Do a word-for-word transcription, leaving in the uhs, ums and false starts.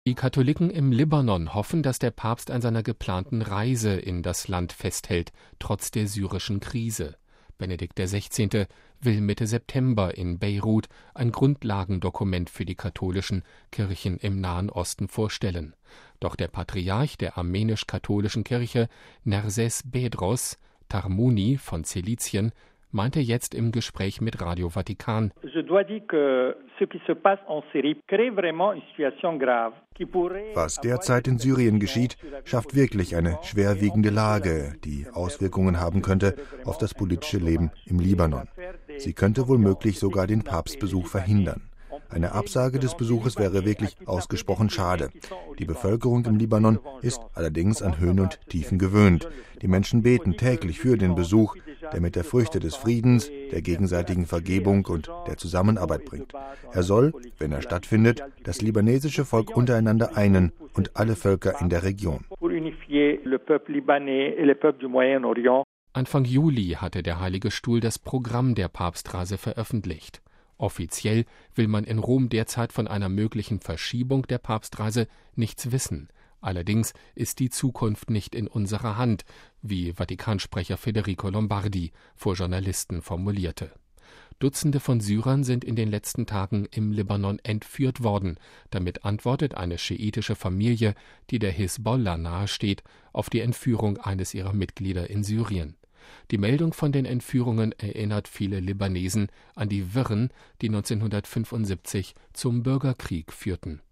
Die Katholiken im Libanon hoffen, dass der Papst an seiner geplanten Reise in das Land festhält, trotz der syrischen Krise. Benedikt der Sechzehnte will Mitte September in Beirut ein Grundlagendokument für die katholischen Kirchen im Nahen Osten vorstellen. Doch der Patriarch der armenisch-katholischen Kirche, Nerses Bedros Tarmouni von Zilizien, meinte jetzt im Gespräch mit Radio Vatikan: Was derzeit in Syrien geschieht, schafft wirklich eine schwerwiegende Lage, die Auswirkungen haben könnte auf das politische Leben im Libanon. Sie könnte womöglich sogar den Papstbesuch verhindern. Eine Absage des Besuches wäre wirklich ausgesprochen schade. Die Bevölkerung im Libanon ist allerdings an Höhen und Tiefen gewöhnt. Die Menschen beten täglich für den Besuch, der mit der Früchte des Friedens, der gegenseitigen Vergebung und der Zusammenarbeit bringt. Er soll, wenn er stattfindet, das libanesische Volk untereinander einen und alle Völker in der Region. Anfang Juli hatte der Heilige Stuhl das Programm der Papstreise veröffentlicht. Offiziell will man in Rom derzeit von einer möglichen Verschiebung der Papstreise nichts wissen. Allerdings ist die Zukunft nicht in unserer Hand, wie Vatikansprecher Federico Lombardi vor Journalisten formulierte. Dutzende von Syrern sind in den letzten Tagen im Libanon entführt worden. Damit antwortet eine schiitische Familie, die der Hisbollah nahesteht, auf die Entführung eines ihrer Mitglieder in Syrien. Die Meldung von den Entführungen erinnert viele Libanesen an die Wirren, die neunzehnhundertfünfundsiebzig zum Bürgerkrieg führten.